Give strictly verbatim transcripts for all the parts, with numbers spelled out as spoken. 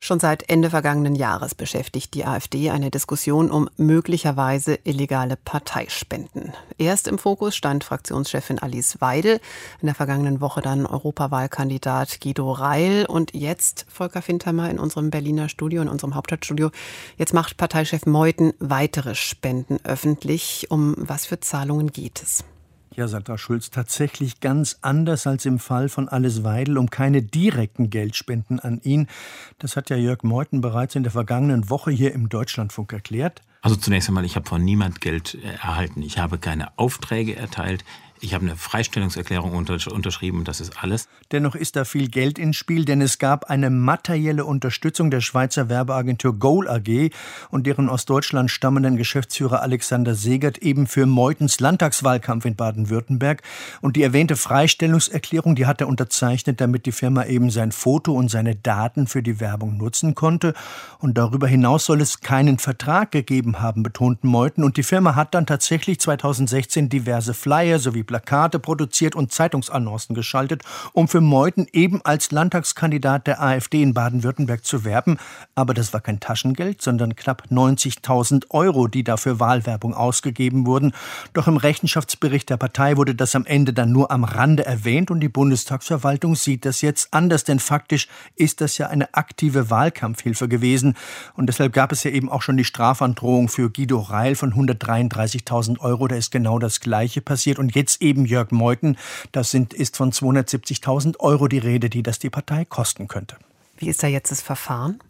Schon seit Ende vergangenen Jahres beschäftigt die AfD eine Diskussion um möglicherweise illegale Parteispenden. Erst im Fokus stand Fraktionschefin Alice Weidel, in der vergangenen Woche dann Europawahlkandidat Guido Reil und jetzt Volker Fintermer in unserem Berliner Studio, in unserem Hauptstadtstudio. Jetzt macht Parteichef Meuthen weitere Spenden öffentlich. Um was für Zahlungen geht es? Ja, Sandra Schulz, tatsächlich ganz anders als im Fall von Alice Weidel, um keine direkten Geldspenden an ihn. Das hat ja Jörg Meuthen bereits in der vergangenen Woche hier im Deutschlandfunk erklärt. Also zunächst einmal, ich habe von niemand Geld erhalten. Ich habe keine Aufträge erteilt. Ich habe eine Freistellungserklärung unterschrieben und das ist alles. Dennoch ist da viel Geld ins Spiel, denn es gab eine materielle Unterstützung der Schweizer Werbeagentur Goal A G und deren aus Deutschland stammenden Geschäftsführer Alexander Segert eben für Meuthens Landtagswahlkampf in Baden-Württemberg. Und die erwähnte Freistellungserklärung, die hat er unterzeichnet, damit die Firma eben sein Foto und seine Daten für die Werbung nutzen konnte. Und darüber hinaus soll es keinen Vertrag gegeben haben, betonten Meuthen. Und die Firma hat dann tatsächlich zweitausendsechzehn diverse Flyer sowie Plakate produziert und Zeitungsannoncen geschaltet, um für Meuthen eben als Landtagskandidat der AfD in Baden-Württemberg zu werben. Aber das war kein Taschengeld, sondern knapp neunzigtausend Euro, die dafür Wahlwerbung ausgegeben wurden. Doch im Rechenschaftsbericht der Partei wurde das am Ende dann nur am Rande erwähnt und die Bundestagsverwaltung sieht das jetzt anders, denn faktisch ist das ja eine aktive Wahlkampfhilfe gewesen. Und deshalb gab es ja eben auch schon die Strafandrohung für Guido Reil von hundertdreiunddreißigtausend Euro. Da ist genau das Gleiche passiert. Und jetzt eben Jörg Meuthen. Das sind, ist von zweihundertsiebzigtausend Euro die Rede, die das die Partei kosten könnte. Wie ist da jetzt das Verfahren?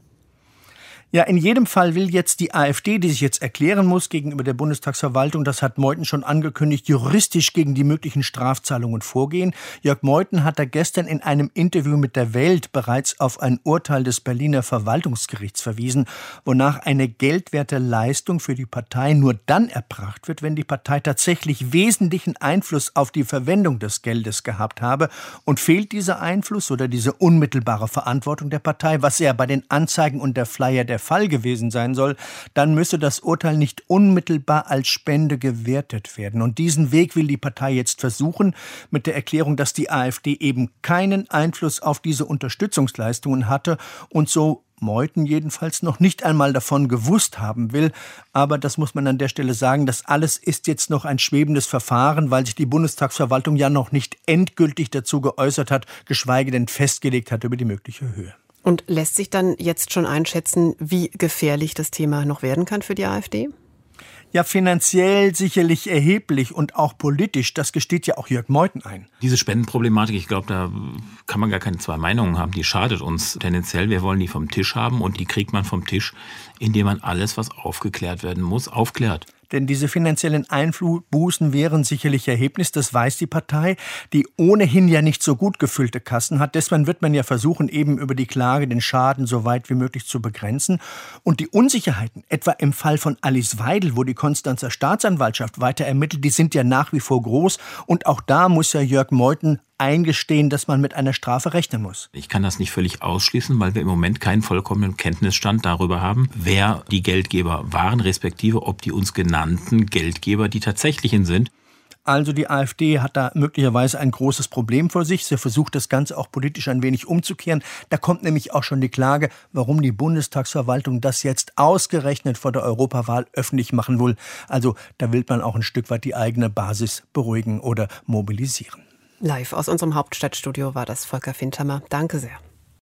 Ja, in jedem Fall will jetzt die AfD, die sich jetzt erklären muss gegenüber der Bundestagsverwaltung, das hat Meuthen schon angekündigt, juristisch gegen die möglichen Strafzahlungen vorgehen. Jörg Meuthen hat da gestern in einem Interview mit der Welt bereits auf ein Urteil des Berliner Verwaltungsgerichts verwiesen, wonach eine geldwerte Leistung für die Partei nur dann erbracht wird, wenn die Partei tatsächlich wesentlichen Einfluss auf die Verwendung des Geldes gehabt habe. Und fehlt dieser Einfluss oder diese unmittelbare Verantwortung der Partei, was ja bei den Anzeigen und der Flyer der Fall gewesen sein soll, dann müsse das Urteil nicht unmittelbar als Spende gewertet werden. Und diesen Weg will die Partei jetzt versuchen, mit der Erklärung, dass die AfD eben keinen Einfluss auf diese Unterstützungsleistungen hatte und so Meuthen jedenfalls noch nicht einmal davon gewusst haben will. Aber das muss man an der Stelle sagen, das alles ist jetzt noch ein schwebendes Verfahren, weil sich die Bundestagsverwaltung ja noch nicht endgültig dazu geäußert hat, geschweige denn festgelegt hat über die mögliche Höhe. Und lässt sich dann jetzt schon einschätzen, wie gefährlich das Thema noch werden kann für die AfD? Ja, finanziell sicherlich erheblich und auch politisch. Das gesteht ja auch Jörg Meuthen ein. Diese Spendenproblematik, ich glaube, da kann man gar keine zwei Meinungen haben. Die schadet uns tendenziell. Wir wollen die vom Tisch haben und die kriegt man vom Tisch, indem man alles, was aufgeklärt werden muss, aufklärt. Denn diese finanziellen Einbußen wären sicherlich erheblich, das weiß die Partei, die ohnehin ja nicht so gut gefüllte Kassen hat. Deswegen wird man ja versuchen, eben über die Klage den Schaden so weit wie möglich zu begrenzen. Und die Unsicherheiten, etwa im Fall von Alice Weidel, wo die Konstanzer Staatsanwaltschaft weiter ermittelt, die sind ja nach wie vor groß. Und auch da muss ja Jörg Meuthen eingestehen, dass man mit einer Strafe rechnen muss. Ich kann das nicht völlig ausschließen, weil wir im Moment keinen vollkommenen Kenntnisstand darüber haben, wer die Geldgeber waren, respektive ob die uns genannten Geldgeber die tatsächlichen sind. Also die AfD hat da möglicherweise ein großes Problem vor sich. Sie versucht das Ganze auch politisch ein wenig umzukehren. Da kommt nämlich auch schon die Klage, warum die Bundestagsverwaltung das jetzt ausgerechnet vor der Europawahl öffentlich machen will. Also da will man auch ein Stück weit die eigene Basis beruhigen oder mobilisieren. Live aus unserem Hauptstadtstudio war das Volker Fintermer. Danke sehr.